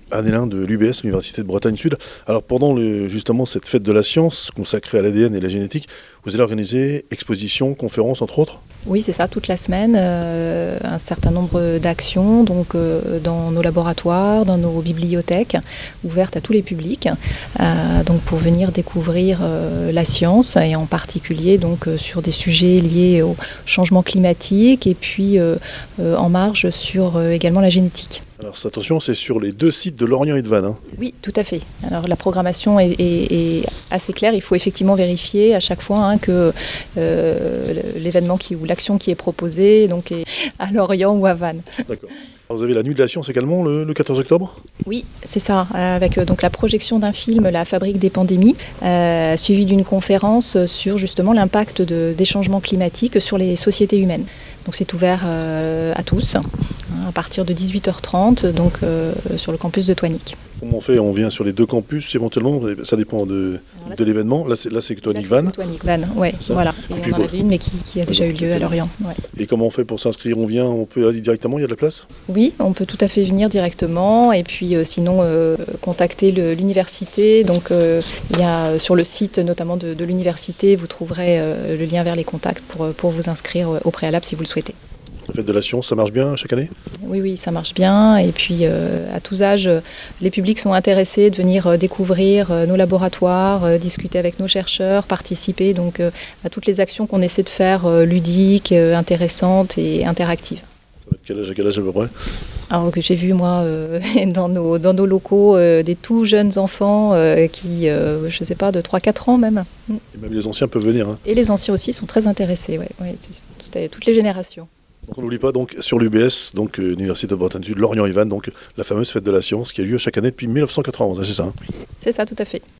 Anne Hélin de l'UBS, l'Université de Bretagne Sud. Alors pendant justement cette fête de la science consacrée à l'ADN et la génétique, vous allez organiser expositions, conférences entre autres? Oui, c'est ça, toute la semaine, un certain nombre d'actions dans nos laboratoires, dans nos bibliothèques, ouvertes à tous les publics, donc pour venir découvrir la science et en particulier donc, sur des sujets liés au changement climatique et puis en marge sur également la génétique. Alors attention, c'est sur les 2 sites de Lorient et de Vannes. Oui, tout à fait. Alors la programmation est assez claire. Il faut effectivement vérifier à chaque fois que l'événement ou l'action qui est proposée donc, est à Lorient ou à Vannes. D'accord. Alors, vous avez la Nuit de la Science également le 14 octobre? Oui, c'est ça, avec donc la projection d'un film, La Fabrique des pandémies, suivi d'une conférence sur justement l'impact des changements climatiques sur les sociétés humaines. Donc c'est ouvert à tous, à partir de 18h30, donc sur le campus de Toignic. Comment on fait? On vient sur les 2 campus éventuellement? Ça dépend de l'événement. Là, c'est Toignic-Vannes. Toignic-Vannes, oui, voilà. Et on en avait une, mais qui a déjà eu lieu à Lorient. Ouais. Et comment on fait pour s'inscrire? On peut aller directement, il y a de la place? Oui, on peut tout à fait venir directement. Et puis sinon, contacter l'université. Donc il y a sur le site notamment de l'université, vous trouverez le lien vers les contacts pour vous inscrire au préalable si vous le souhaitez. La fête de la science, ça marche bien chaque année? Oui, ça marche bien. Et puis, à tous âges, les publics sont intéressés de venir découvrir nos laboratoires, discuter avec nos chercheurs, participer donc, à toutes les actions qu'on essaie de faire ludiques, intéressantes et interactives. Ça va être quel âge à peu près? Alors que j'ai vu, moi, dans nos locaux, des tout jeunes enfants qui, je ne sais pas, de 3-4 ans même. Et même les anciens peuvent venir. Et les anciens aussi sont très intéressés, toutes les générations. Donc on n'oublie pas donc sur l'UBS, donc l'Université de Bretagne Sud, Lorient et Vannes, donc la fameuse fête de la science qui a lieu chaque année depuis 1991, c'est ça? C'est ça, tout à fait.